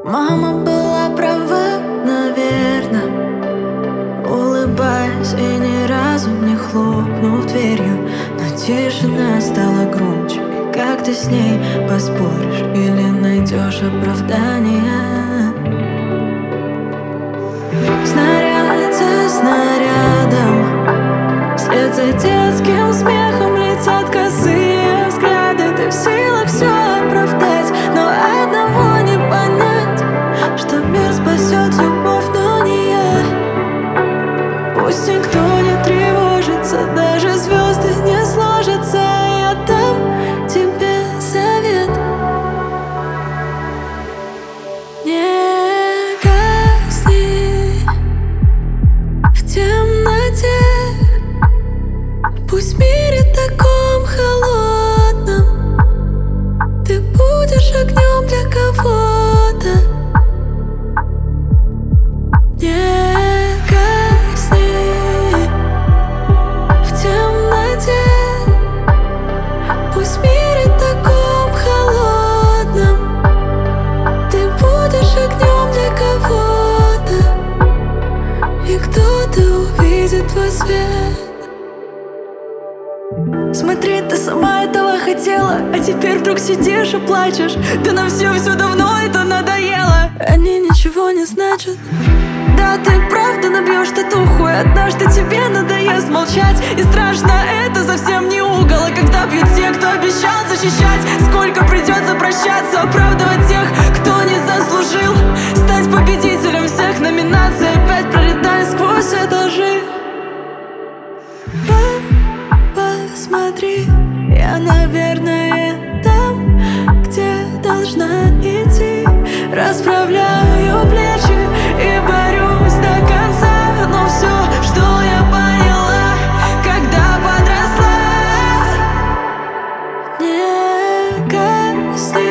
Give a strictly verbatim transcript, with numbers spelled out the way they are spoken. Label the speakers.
Speaker 1: Мама была права, наверно, улыбаясь и ни разу не хлопнув дверью. Но тишина стала громче. И как ты с ней поспоришь или найдешь оправдание? Снаряд за снарядом, вслед за детским смехом летят косые взгляды. Ты в силах все оправдать, но одного не понять, что мир спасет любовь, но не я. Пусть никто не тревожится, даже звезды не сложатся. Я дам тебе совет: не гасни в темноте. Пусть в мире таком холодном ты будешь огнем для кого-то. Не гасни в темноте. Пусть в мире таком холодном ты будешь огнем для кого-то, и кто-то увидит твой свет. Смотри, ты сама этого хотела, а теперь вдруг сидишь и плачешь. Да нам все все давно это надоело. Они ничего не значат. Да, ты правда набьешь татуху, и однажды тебе надоест молчать. И страшно, это совсем не угол. А когда бьют те, кто обещал защищать, сколько придется прощаться, оправдывать тех, кто не заслужил стать победителем всех номинаций, опять пролетая сквозь этажи. Посмотри, я, наверное, там, где должна идти. Расправляю плечи и борюсь до конца. Но все, что я поняла, когда подросла: не гасни